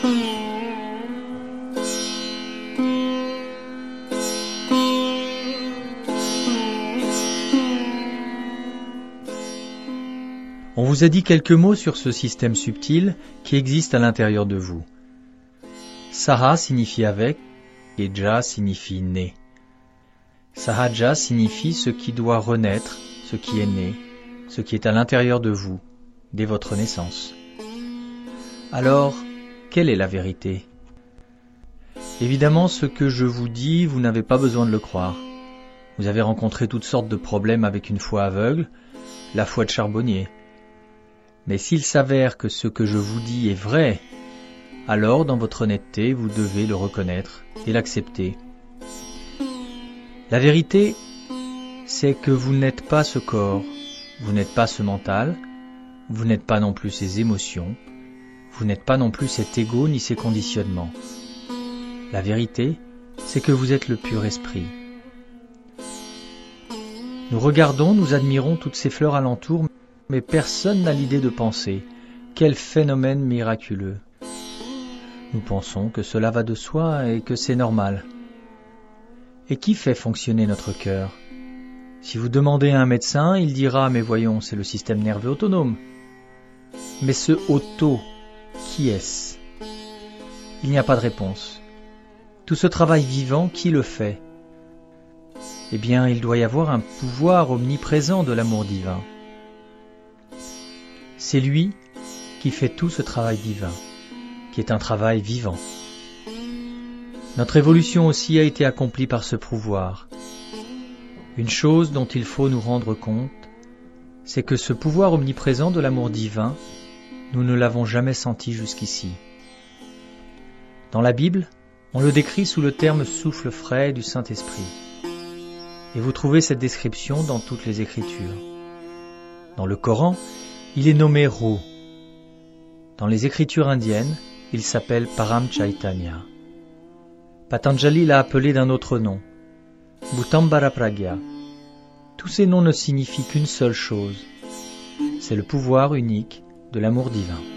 On vous a dit quelques mots sur ce système subtil qui existe à l'intérieur de vous. Saha signifie avec et Ja signifie né. Sahaja signifie ce qui doit renaître, ce qui est né, ce qui est à l'intérieur de vous, dès votre naissance. Alors, quelle est la vérité ? Évidemment, ce que je vous dis, vous n'avez pas besoin de le croire. Vous avez rencontré toutes sortes de problèmes avec une foi aveugle, la foi de charbonnier. Mais s'il s'avère que ce que je vous dis est vrai, alors dans votre honnêteté, vous devez le reconnaître et l'accepter. La vérité, c'est que vous n'êtes pas ce corps, vous n'êtes pas ce mental, vous n'êtes pas non plus ces émotions, vous n'êtes pas non plus cet ego ni ces conditionnements. La vérité, c'est que vous êtes le pur esprit. Nous regardons, nous admirons toutes ces fleurs alentour, mais personne n'a l'idée de penser. Quel phénomène miraculeux! Nous pensons que cela va de soi et que c'est normal. Et qui fait fonctionner notre cœur ? Si vous demandez à un médecin, il dira « Mais voyons, c'est le système nerveux autonome ». Mais ce « auto », qui est-ce ? Il n'y a pas de réponse. Tout ce travail vivant, qui le fait ? Eh bien, il doit y avoir un pouvoir omniprésent de l'amour divin. C'est lui qui fait tout ce travail divin, qui est un travail vivant. Notre évolution aussi a été accomplie par ce pouvoir. Une chose dont il faut nous rendre compte, c'est que ce pouvoir omniprésent de l'amour divin, nous ne l'avons jamais senti jusqu'ici. Dans la Bible, on le décrit sous le terme souffle frais du Saint-Esprit. Et vous trouvez cette description dans toutes les Écritures. Dans le Coran, il est nommé Ruh. Dans les Écritures indiennes, il s'appelle Param Chaitanya. Patanjali l'a appelé d'un autre nom, Bhutambara Pragya. Tous ces noms ne signifient qu'une seule chose, c'est le pouvoir unique de l'amour divin.